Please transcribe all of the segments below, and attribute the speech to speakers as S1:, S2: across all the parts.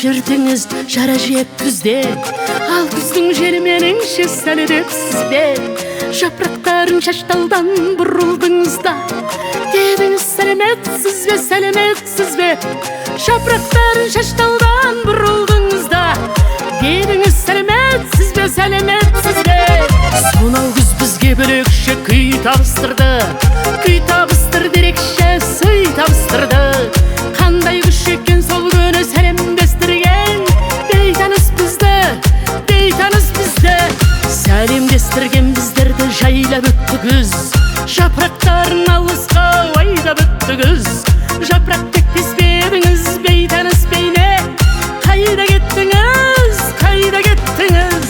S1: жүрдіңіз жара жеп күзде, ал күздің желі меніңше сәледепсіз бе? Жапырақтарын шашталдан бұрылдыңыз да, дедіңіз сәлеметсіз бе, сәлеметсіз бе? Жапырақтарын шашталдан бұрылдыңыз да, дедіңіз сәлеметсіз бе, сәлеметсіз бе? Сонау күз бізге бөлекше күй табыстырды, күй табыстырды ерекше сый табыстырды. Қандай күш екен сол күні сәлемдестірген, бейтаныс бізді, бейтаныс бізді. Сәлемдестірген біздерді жайлап өтті күз, жапырақтарын алысқа айдап өтті күз. Жапырақ тектес пе едіңіз, бейтаныс бейне, қайда кеттіңіз, қайда кеттіңіз?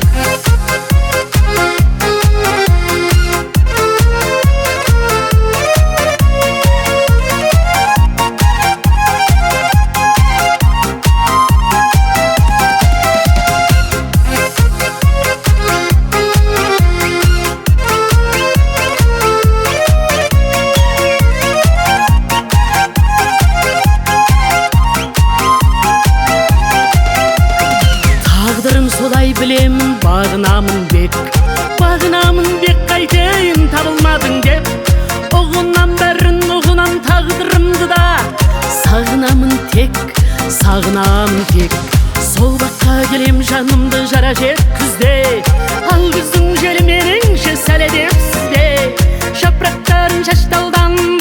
S1: Солай білем, бағынамын бек, бағынамын бек, қайтейін табылмадың деп. Оғынан бәрін, оғынан тағдырымды да, сағынамын тек, сағынамын тек. Сол баққа келем жанымды жара жеп күзде, ал күздің желі меніңше сәледепсіз бе? Жапырақтарын шашталдан